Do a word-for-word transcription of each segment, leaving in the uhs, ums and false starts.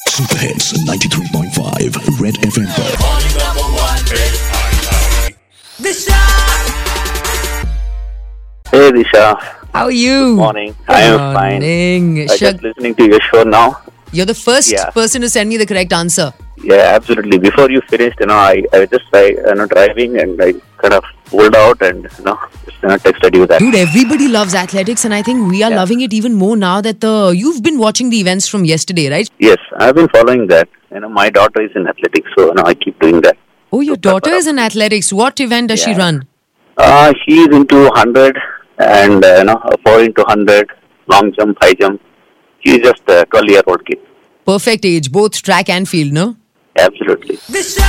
Super Hits ninety-three point five Red F M पर Morning number one hit. Disha. Hey Disha, How are you? morning. I am fine. Morning. I Shag- just listening to your show now. You're the first Yeah. person to send me the correct answer. Yeah, absolutely. Before you finished, you know, I, I was just I, you know driving and I kind of pulled out and you know just you know, texted you that. Dude, everybody loves athletics, and I think we are Yeah. loving it even more now that the you've been watching the events from yesterday, right? Yes, I've been following that. You know, my daughter is in athletics, so you know, I keep doing that. Oh, your So, daughter is in athletics. What event does she Yeah. run? Uh, she is into one hundred and uh, you know four into one hundred, long jump, high jump. She is just a twelve year old kid. Perfect age, both track and field, no? Absolutely. Disha.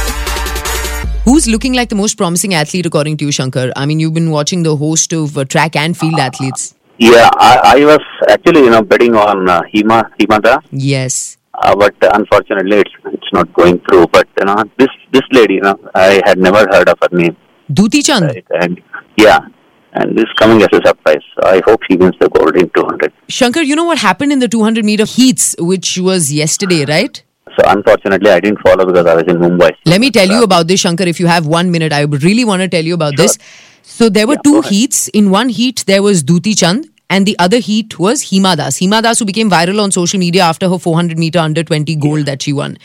Who's looking like the most promising athlete according to you, Shankar? I mean, you've been watching the host of uh, track and field athletes. Yeah, I, I was actually you know betting on uh, Hima Himada. Yes. Uh, but uh, unfortunately, it's it's not going through. But you know, this this lady, you know, I had never heard of her name. Duti Chand. Right? And yeah, and this coming as a surprise. So I hope she wins the gold in two hundred. Shankar, you know what happened in the two hundred meter heats, which was yesterday, right? So unfortunately, I didn't follow because I was in Mumbai. Let me tell you about this, Shankar. If you have one minute, I would really want to tell you about Sure. this. So there were Yeah, go two ahead. heats. In one heat, there was Duti Chand, and the other heat was Hima Das. Hima Das, who became viral on social media after her four hundred meter under twenty gold that she won.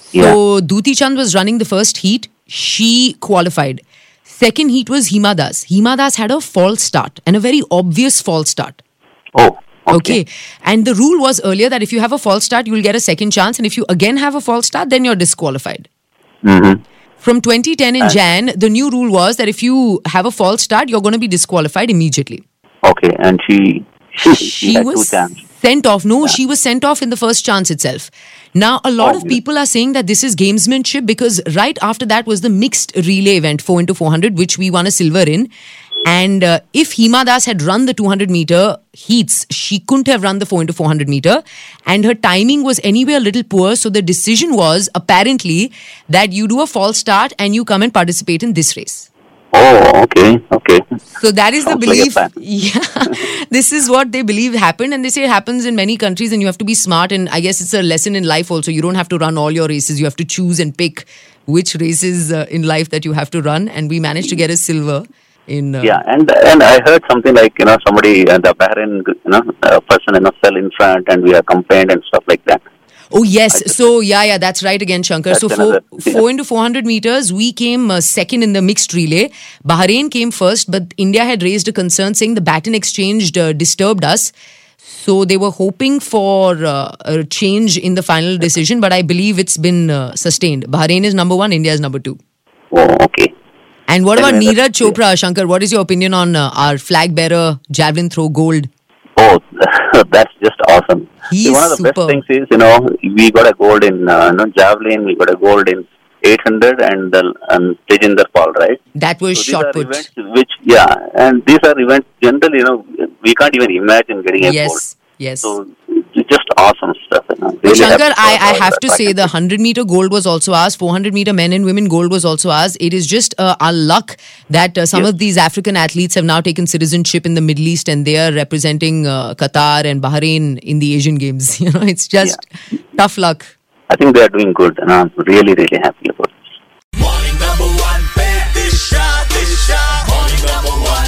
So Duti Chand was running the first heat. She qualified. Second heat was Hima Das. Hima Das had a false start, and a very obvious false start. Oh, okay. Okay. And the rule was earlier that if you have a false start, you will get a second chance. And if you again have a false start, then you're disqualified. Mm-hmm. From twenty ten in Jan, the new rule was that if you have a false start, you're going to be disqualified immediately. Okay, and she she, She had was two chances. sent off. No, she was sent off in the first chance itself. Now, a lot Oh, of yeah. people are saying that this is gamesmanship because right after that was the mixed relay event, four into four hundred, which we won a silver in. And uh, if Hima Das had run the two hundred meter heats, she couldn't have run the four into four hundred meter. And her timing was anyway a little poor. So the decision was apparently that you do a false start and you come and participate in this race. Oh, okay, okay. So that is the Sounds like a belief. plan. Yeah, this is what they believe happened, and they say it happens in many countries, and you have to be smart. And I guess it's a lesson in life also. You don't have to run all your races. You have to choose and pick which races uh, in life that you have to run. And we managed to get a silver in. Uh, Yeah, and and I heard something like you know somebody uh, the Bahrain you know uh, person you know fell in front and we are complained and stuff like that. Oh yes. So yeah, yeah, that's right again, Shankar. That's So four, another- yeah. four into four hundred meters, we came uh, second in the mixed relay. Bahrain came first, but India had raised a concern saying the baton exchange uh, disturbed us. So they were hoping for uh, a change in the final decision, but I believe it's been uh, sustained. Bahrain is number one, India is number two. Oh, okay. And what about Anyway, Neeraj that's- Chopra, Shankar? What is your opinion on uh, our flag bearer, javelin throw gold? Oh, that's just awesome. He See, is one of the superb. best things is, you know, we got a gold in uh, you know, javelin, we got a gold in eight hundred and the and Tejinder Paul, right? That was So shot these are put. events which, yeah, and these are events generally, you know, we can't even imagine getting a gold. Yes, yes. So it's just awesome stuff. You know. But Really Shankar, happy I, for I all have that to say practice. the one hundred meter gold was also ours, four hundred meter men and women gold was also ours. It is just uh, our luck that uh, some Yes. of these African athletes have now taken citizenship in the Middle East and they are representing uh, Qatar and Bahrain in the Asian Games. You know, it's just tough luck. I think they are doing good, and I'm really, really happy about it. Morning number one hit. Disha. Disha. Morning number one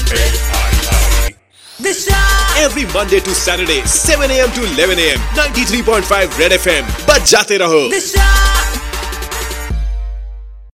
hit. Disha. Every Monday to Saturday, seven a.m. to eleven a.m. ninety-three point five Red F M. बजाते रहो. Disha.